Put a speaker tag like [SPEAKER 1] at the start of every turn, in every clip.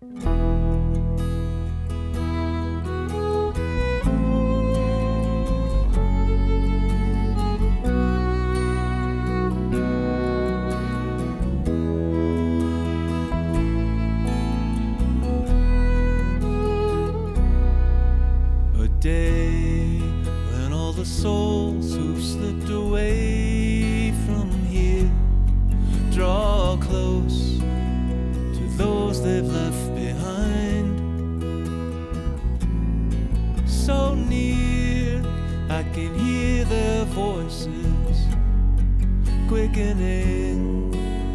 [SPEAKER 1] A day when all the souls who've slipped away from here draw close to those they've left behind. So near, I can hear their voices quickening,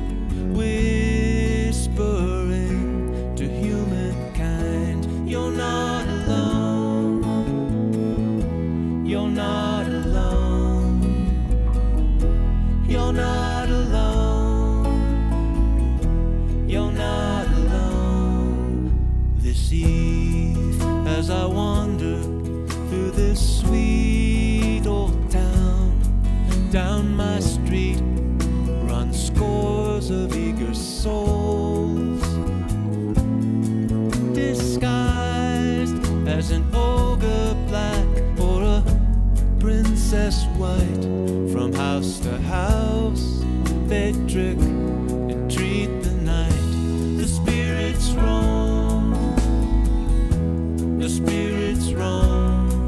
[SPEAKER 1] whispering to humankind. You're not alone. You're not alone. You're not alone. You're not alone. This eve, as I wander through this sweet old town, down my street run scores of eager souls, disguised as an ogre black or a princess white. From house to house they trick and treat the night. The spirits roam, the spirits roam.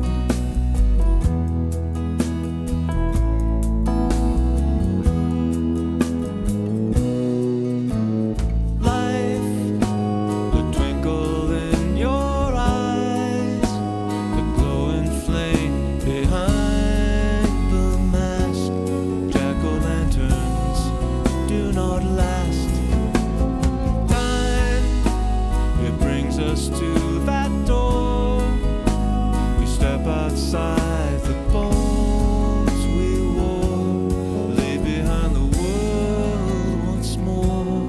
[SPEAKER 1] To that door, we step outside the bones we wore, leave behind the world once more.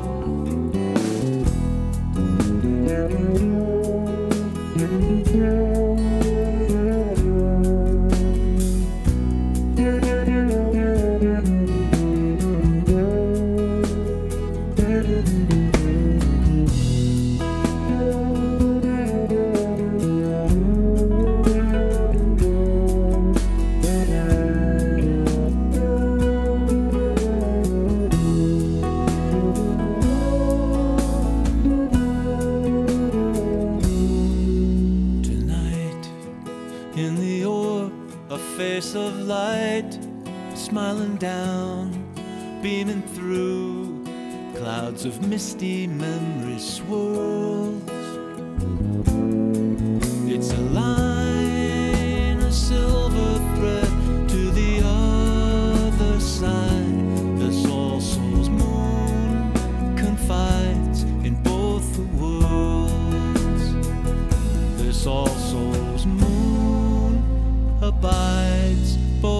[SPEAKER 1] In the orb, a face of light, smiling down, beaming through clouds of misty memory swirls. It's a line, a silver thread to the other side. This All Souls moon confides in both the worlds. This All Souls moon abides both